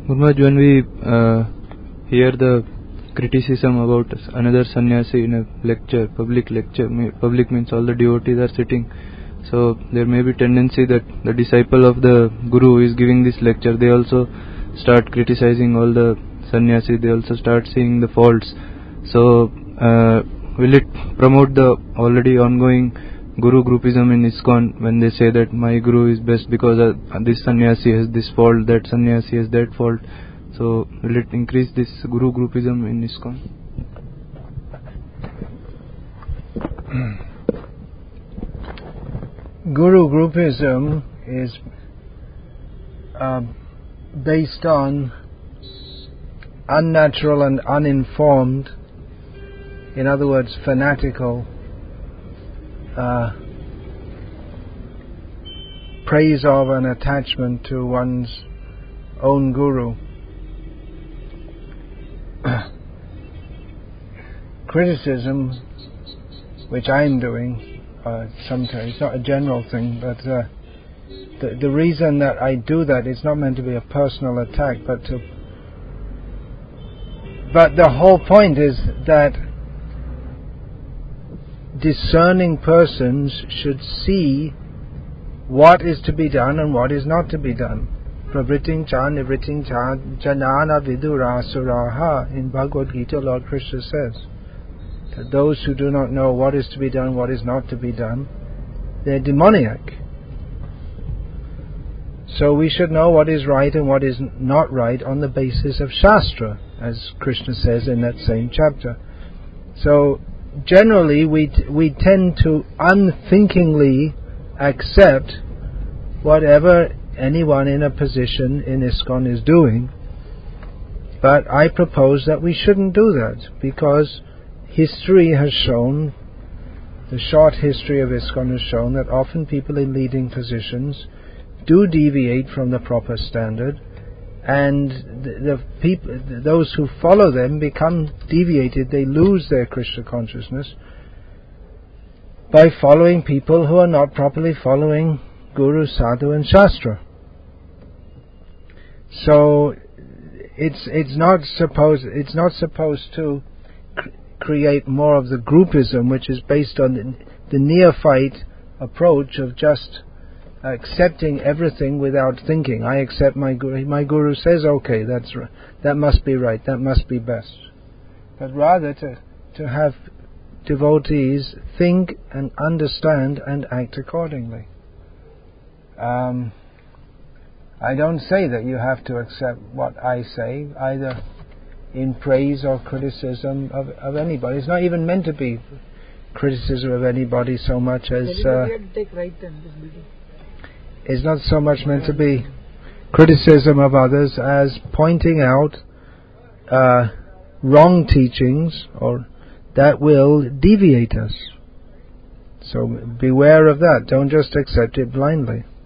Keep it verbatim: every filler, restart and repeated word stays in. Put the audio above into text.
Gurumaj, when we uh, hear the criticism about another sannyasi in a lecture, public lecture, public means all the devotees are sitting, so there may be tendency that the disciple of the Guru who is giving this lecture, they also start criticizing all the sannyasi, they also start seeing the faults. So uh, will it promote the already ongoing Guru groupism in ISKCON when they say that my Guru is best because uh, this sannyasi has this fault, that sannyasi has that fault? So will it increase this Guru groupism in ISKCON? Guru groupism is uh, based on unnatural and uninformed, in other words, fanatical uh, praise of and attachment to one's own Guru. Criticism, which I'm doing uh, sometimes, it's not a general thing, but uh, the, the reason that I do that is not meant to be a personal attack, but to but the whole point is that discerning persons should see what is to be done and what is not to be done. Pravriting cha nivriting cha janana vidura suraha. In Bhagavad Gita, Lord Krishna says that those who do not know what is to be done, what is not to be done, they're demoniac. So we should know what is right and what is not right on the basis of Shastra, as Krishna says in that same chapter. So generally we t- we tend to unthinkingly accept whatever anyone in a position in ISKCON is doing, but I propose that we shouldn't do that, because history has shown, the short history of ISKCON has shown, that often people in leading positions do deviate from the proper standard, and the, the people, those who follow them become deviated, they lose their Krishna consciousness by following people who are not properly following Guru, Sadhu and Shastra. So it's it's not supposed it's not supposed to cr- create more of the groupism, which is based on the, the neophyte approach of just accepting everything without thinking. I accept my Guru. My Guru says, okay, that's right, that must be right, that must be best. But rather to to have devotees think and understand and act accordingly. Um, I don't say that you have to accept what I say, either in praise or criticism of, of anybody. It's not even meant to be criticism of anybody so much as uh, it's not so much meant to be criticism of others as pointing out uh, wrong teachings or that will deviate us. So beware of that. Don't just accept it blindly.